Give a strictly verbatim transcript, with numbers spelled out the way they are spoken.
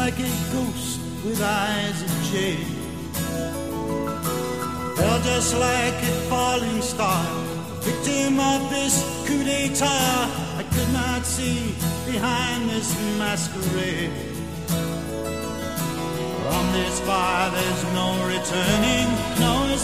like a ghost with eyes of jade. Fell just like a falling star, victim of this coup d'etat. I could not see behind this masquerade. From this fire there's no returning, no